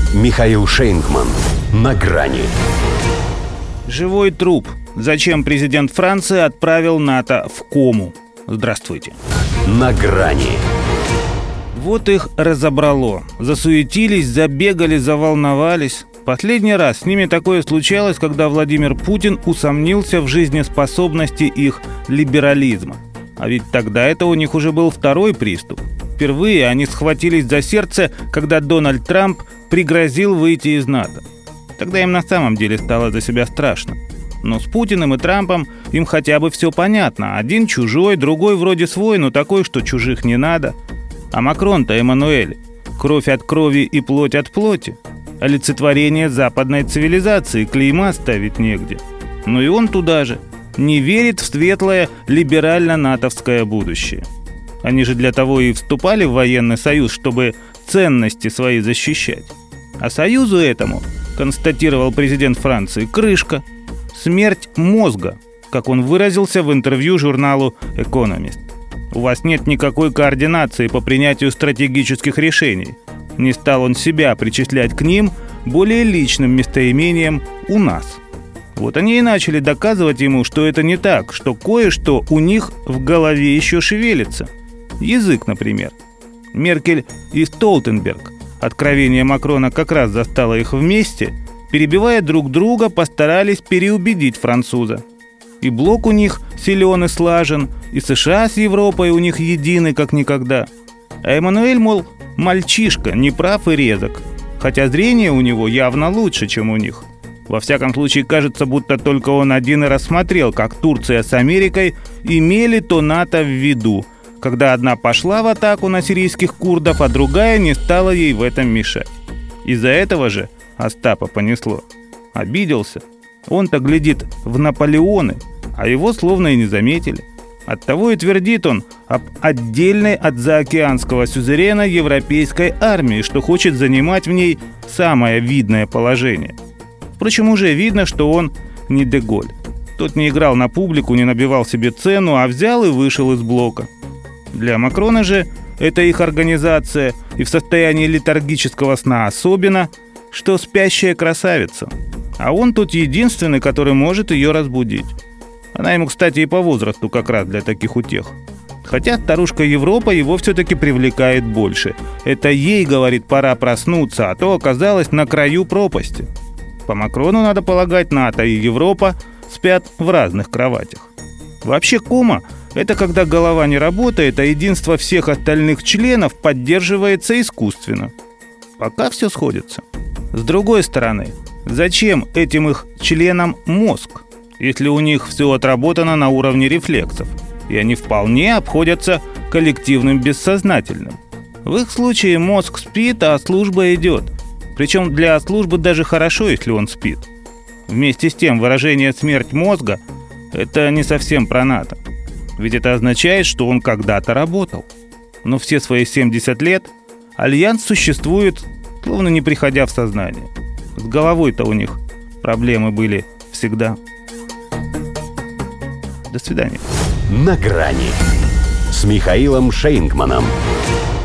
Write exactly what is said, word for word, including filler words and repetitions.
Михаил Шейнгман. На грани. Живой труп. Зачем президент Франции отправил НАТО в кому? Здравствуйте. На грани. Вот их разобрало. Засуетились, забегали, заволновались. Последний раз с ними такое случалось, когда Владимир Путин усомнился в жизнеспособности их либерализма. А ведь тогда это у них уже был второй приступ. Впервые они схватились за сердце, когда Дональд Трамп пригрозил выйти из НАТО. Тогда им на самом деле стало за себя страшно. Но с Путиным и Трампом им хотя бы все понятно. Один чужой, другой вроде свой, но такой, что чужих не надо. А Макрон-то Эммануэль. Кровь от крови и плоть от плоти. Олицетворение западной цивилизации, клейма ставить негде. Ну и он туда же. Не верит в светлое либерально-натовское будущее. Они же для того и вступали в военный союз, чтобы ценности свои защищать. А союзу этому, констатировал президент Франции, крышка. Смерть мозга, как он выразился в интервью журналу «Экономист». У вас нет никакой координации по принятию стратегических решений. Не стал он себя причислять к ним более личным местоимением «у нас». Вот они и начали доказывать ему, что это не так, что кое-что у них в голове еще шевелится. Язык, например. Меркель и Столтенберг, откровение Макрона как раз застало их вместе, перебивая друг друга, постарались переубедить француза. И блок у них силен и слажен, и США с Европой у них едины как никогда. А Эммануэль, мол, мальчишка, неправ и резок, хотя зрение у него явно лучше, чем у них. Во всяком случае, кажется, будто только он один и рассмотрел, как Турция с Америкой имели то НАТО в виду, когда одна пошла в атаку на сирийских курдов, а другая не стала ей в этом мешать. Из-за этого же Остапа понесло. Обиделся. Он-то глядит в Наполеоны, а его словно и не заметили. Оттого и твердит он об отдельной от заокеанского сюзерена европейской армии, что хочет занимать в ней самое видное положение. Впрочем, уже видно, что он не Де-Голь. Тот не играл на публику, не набивал себе цену, а взял и вышел из блока. Для Макрона же это их организация, и в состоянии летаргического сна особенно, что спящая красавица. А он тут единственный, который может ее разбудить. Она ему, кстати, и по возрасту как раз для таких утех. Хотя старушка Европа его все-таки привлекает больше. Это ей, говорит, пора проснуться, а то оказалось на краю пропасти. По Макрону, надо полагать, НАТО и Европа спят в разных кроватях. Вообще кома – это когда голова не работает, а единство всех остальных членов поддерживается искусственно. Пока все сходится. С другой стороны, зачем этим их членам мозг, если у них все отработано на уровне рефлексов, и они вполне обходятся коллективным бессознательным? В их случае мозг спит, а служба идет. Причем для службы даже хорошо, если он спит. Вместе с тем, выражение «смерть мозга» – это не совсем про НАТО. Ведь это означает, что он когда-то работал. Но все свои семьдесят лет Альянс существует, словно не приходя в сознание. С головой-то у них проблемы были всегда. До свидания. На грани с Михаилом Шейнгманом.